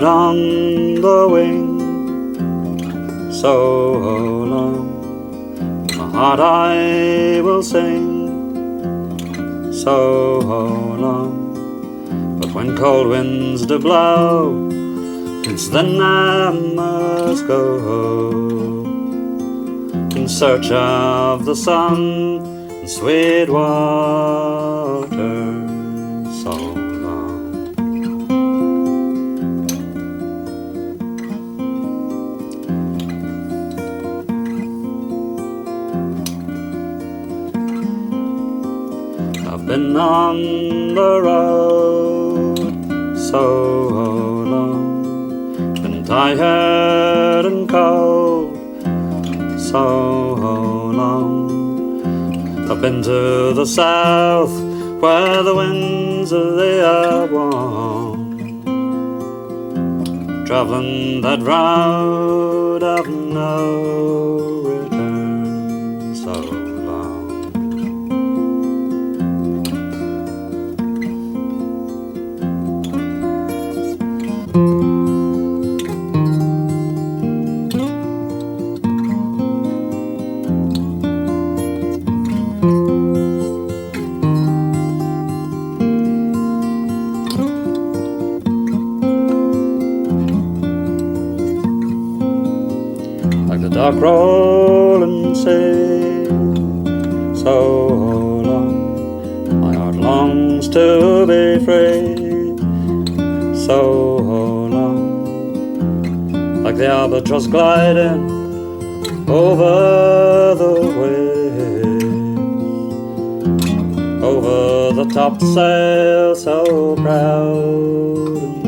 out on the wing. So long, my heart I will sing. So long, but when cold winds do blow, it's then I must go in search of the sun and sweet water. So long. I've been on the road so long, been tired and cold so long. I've been to the south where the winds they are warm, traveling that road of no return. So long. Like the dark rolling sea, so long, my heart longs to be free. So long, like the albatross gliding over the waves, over the topsail so proud